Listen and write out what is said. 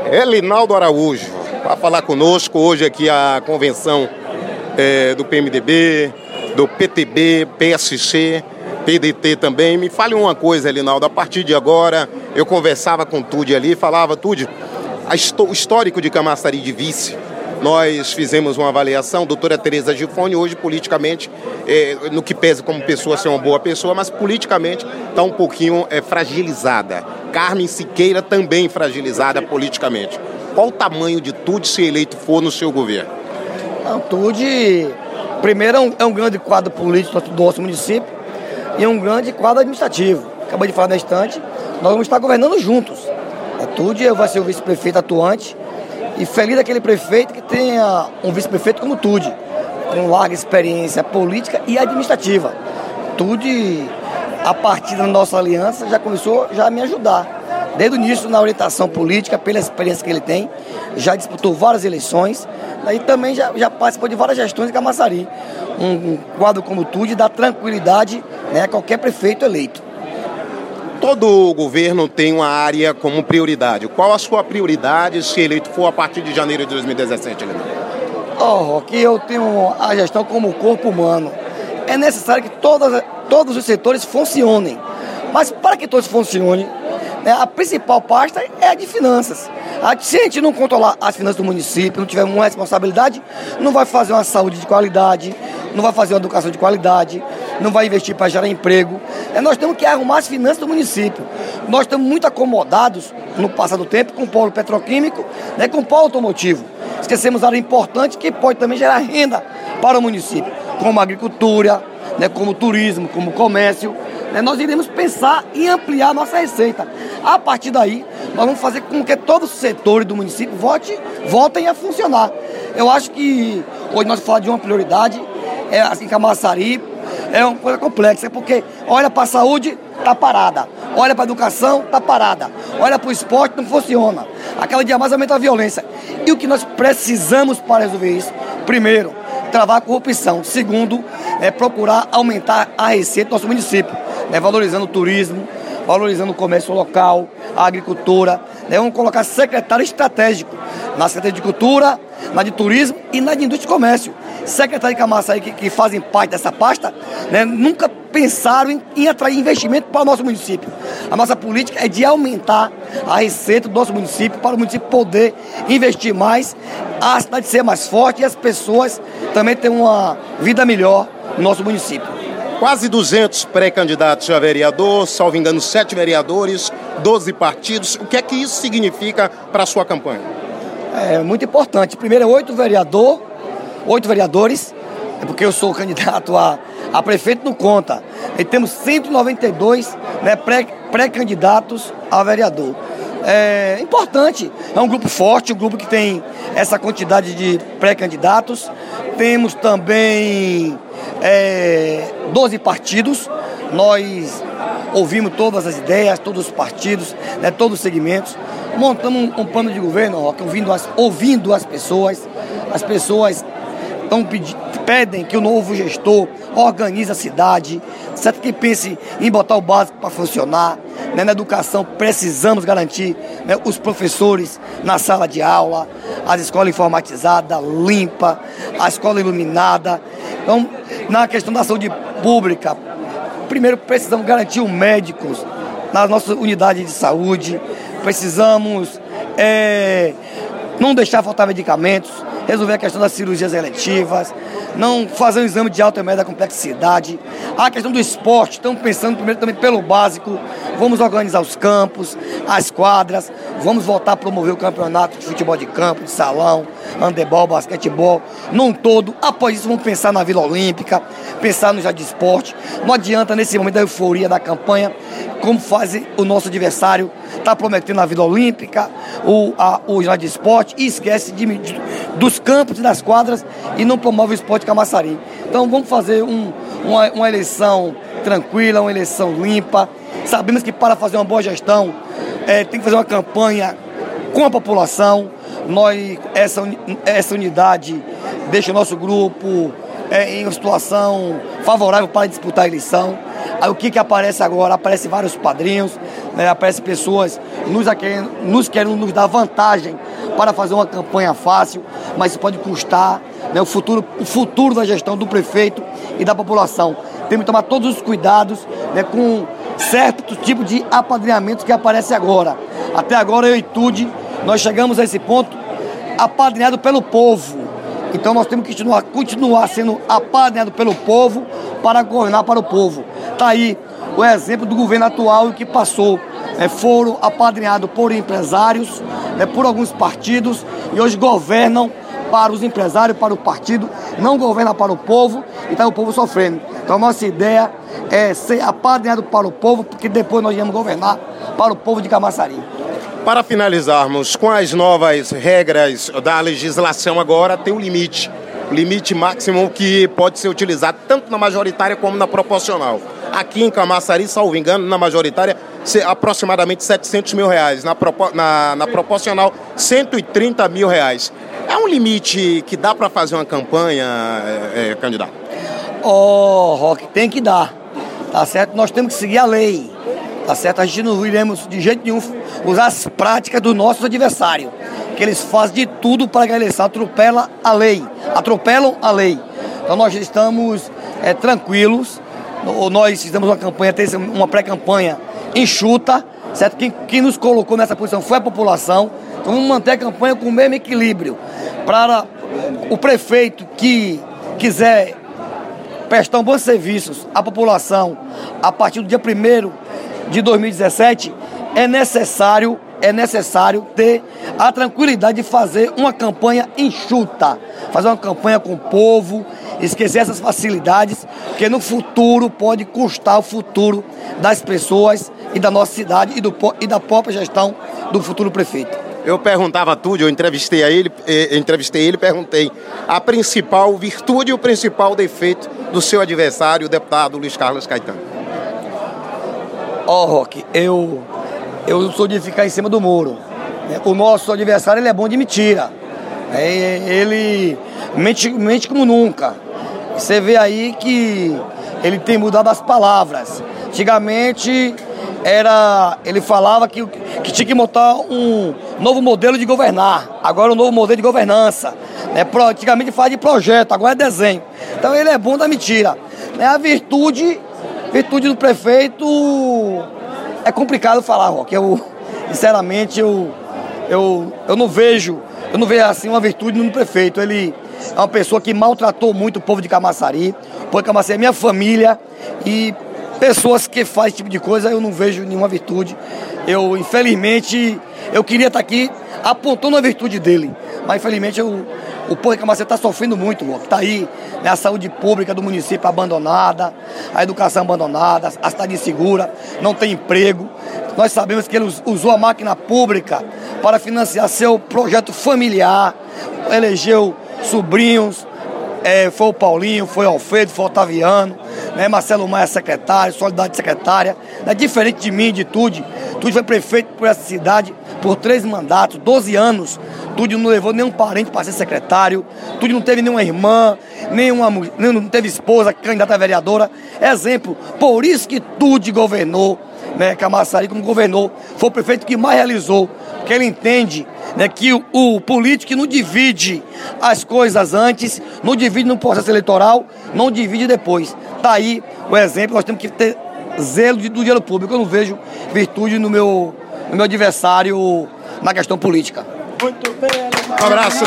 Linaldo Araújo, para falar conosco hoje aqui a convenção do PMDB, do PTB, PSC, PDT também. Me fale uma coisa, Linaldo, a partir de agora, eu conversava com o Tude ali, falava, Tude, o histórico de Camaçari de vice, nós fizemos uma avaliação, doutora Tereza Gifone, hoje politicamente, no que pesa como pessoa ser uma boa pessoa, mas politicamente está um pouquinho fragilizada. Carmen Siqueira também fragilizada politicamente. Qual o tamanho de Tude se eleito for no seu governo? Não, Tude, primeiro, é um grande quadro político do nosso município e um grande quadro administrativo. Acabei de falar na estante, nós vamos estar governando juntos. A Tude vai ser o vice-prefeito atuante e feliz daquele prefeito que tenha um vice-prefeito como Tude, com larga experiência política e administrativa. Tude, a partir da nossa aliança, já começou a me ajudar. Desde o início na orientação política, pela experiência que ele tem, já disputou várias eleições e também já participou de várias gestões em Camaçari. Um quadro como Tude dá tranquilidade, né, a qualquer prefeito eleito. Todo governo tem uma área como prioridade. Qual a sua prioridade se eleito for a partir de janeiro de 2017, Leandro? Aqui eu tenho a gestão como corpo humano. É necessário que todos os setores funcionem. Mas para que todos funcionem, né, a principal pasta é a de finanças. Se a gente não controlar as finanças do município, não tiver uma responsabilidade, não vai fazer uma saúde de qualidade, não vai fazer uma educação de qualidade, não vai investir para gerar emprego. Nós temos que arrumar as finanças do município. Nós estamos muito acomodados no passar do tempo com o polo petroquímico, né, com o polo automotivo. Esquecemos área importante que pode também gerar renda para o município, como a agricultura, né, como o turismo, como o comércio. Nós iremos pensar em ampliar a nossa receita. A partir daí, nós vamos fazer com que todos os setores do município voltem a funcionar. Eu acho que hoje nós vamos falar de uma prioridade, assim, Camaçari é uma coisa complexa, porque olha para a saúde, está parada. Olha para a educação, está parada. Olha para o esporte, não funciona. Aquela dia mais aumenta a violência. E o que nós precisamos para resolver isso? Primeiro, travar a corrupção. Segundo, procurar aumentar a receita do nosso município, valorizando o turismo, valorizando o comércio local, a agricultura. Vamos colocar secretário estratégico na Secretaria de Cultura, na de Turismo e na de Indústria e Comércio. Secretário de Camaçari que fazem parte dessa pasta, nunca pensaram em atrair investimento para o nosso município. A nossa política é de aumentar a receita do nosso município para o município poder investir mais, a cidade ser mais forte e as pessoas também terem uma vida melhor no nosso município. Quase 200 pré-candidatos a vereador, salvo engano 7 vereadores, 12 partidos. O que é que isso significa para a sua campanha? É muito importante. Primeiro, 8 vereadores, porque eu sou candidato a prefeito, não conta. E temos 192 pré-candidatos a vereador. É importante, é um grupo forte, um grupo que tem essa quantidade de pré-candidatos. Temos também 12 partidos. Nós ouvimos todas as ideias, todos os partidos, todos os segmentos. Montamos um plano de governo, ouvindo as pessoas. As pessoas pedem que o novo gestor organize a cidade, certo? Que pense em botar o básico para funcionar. Na educação precisamos garantir os professores na sala de aula, as escolas informatizadas, limpa, a escola iluminada. Então, na questão da saúde pública, primeiro precisamos garantir os médicos nas nossas unidades de saúde, precisamos não deixar faltar medicamentos, resolver a questão das cirurgias eletivas, não fazer um exame de alta e média complexidade. A questão do esporte, estamos pensando primeiro também pelo básico, vamos organizar os campos, as quadras, vamos voltar a promover o campeonato de futebol de campo, de salão, handebol, basquetebol, num todo. Após isso vamos pensar na Vila Olímpica, pensar no jardim de esporte. Não adianta nesse momento da euforia da campanha, como faz o nosso adversário, está prometendo a Vila Olímpica, o jardim de esporte e esquece dos campos e das quadras e não promove o esporte Camaçari. Então vamos fazer uma eleição tranquila, uma eleição limpa. Sabemos que para fazer uma boa gestão tem que fazer uma campanha com a população. Essa unidade deixa o nosso grupo em uma situação favorável para disputar a eleição. Aí o que aparece agora? Aparecem vários padrinhos, né? Aparecem pessoas querendo nos dar vantagem para fazer uma campanha fácil, mas isso pode custar, né, o futuro da gestão do prefeito e da população. Temos que tomar todos os cuidados, né, com certo tipo de apadrinhamento que aparece agora. Até agora, eu e Tude, nós chegamos a esse ponto apadrinhado pelo povo. Então nós temos que continuar sendo apadrinhado pelo povo para governar para o povo. Está aí o exemplo do governo atual que passou. Foram apadrinhados por empresários, por alguns partidos, e hoje governam para os empresários, para o partido, não governam para o povo, e está o povo sofrendo. Então a nossa ideia é ser apadrinhado para o povo, porque depois nós vamos governar para o povo de Camaçari. Para finalizarmos, com as novas regras da legislação agora, tem um limite máximo que pode ser utilizado tanto na majoritária como na proporcional. Aqui em Camaçari, salvo engano, na majoritária, aproximadamente R$700 mil. Na proporcional, R$130 mil. É um limite que dá para fazer uma campanha, candidato? Roque, tem que dar, tá certo? Nós temos que seguir a lei, tá certo? A gente não iremos de jeito nenhum usar as práticas dos nossos adversários, que eles fazem de tudo para que a eleição atropelam a lei. Então nós estamos tranquilos, nós fizemos uma pré-campanha enxuta, certo? Quem nos colocou nessa posição foi a população. Então vamos manter a campanha com o mesmo equilíbrio. Para o prefeito que quiser prestar bons serviços à população a partir do dia 1º de 2017, é necessário ter a tranquilidade de fazer uma campanha enxuta, fazer uma campanha com o povo, esquecer essas facilidades, porque no futuro pode custar o futuro das pessoas e da nossa cidade e da própria gestão do futuro prefeito. Eu perguntava a Tude, eu entrevistei ele e perguntei a principal virtude e o principal defeito do seu adversário, o deputado Luiz Carlos Caetano. Roque, eu sou de ficar em cima do muro. O nosso adversário, ele é bom de mentira. Ele mente como nunca. Você vê aí que ele tem mudado as palavras. Antigamente, ele falava que tinha que montar um novo modelo de governar. Agora um novo modelo de governança. Antigamente fala de projeto, agora é desenho. Então ele é bom da mentira. A virtude do prefeito é complicado falar, Roque. Sinceramente, eu não vejo assim uma virtude no prefeito. Ele é uma pessoa que maltratou muito o povo de Camaçari. O povo de Camaçari é minha família, e pessoas que fazem esse tipo de coisa, eu não vejo nenhuma virtude. Infelizmente, eu queria estar aqui apontando a virtude dele, mas infelizmente o povo de Camaçari está sofrendo muito, está aí, né, a saúde pública do município abandonada, a educação abandonada, a cidade insegura, não tem emprego. Nós sabemos que ele usou a máquina pública para financiar seu projeto familiar, elegeu sobrinhos, foi o Paulinho, foi o Alfredo, foi o Otaviano, né? Marcelo Maia secretário, Solidariedade secretária, né? Diferente de mim, de Tude. Tude foi prefeito por essa cidade por 3 mandatos, 12 anos. Tude não levou nenhum parente para ser secretário, Tude não teve nenhuma irmã, não teve esposa, candidata a vereadora. Exemplo, por isso que Tude governou, né? Camaçari, como governou, foi o prefeito que mais realizou, porque ele entende, né, que o político não divide as coisas antes, não divide no processo eleitoral, não divide depois. Tá aí o exemplo. Nós temos que ter zelo do dinheiro público. Eu não vejo virtude no meu adversário na questão política. Muito bem, um abraço.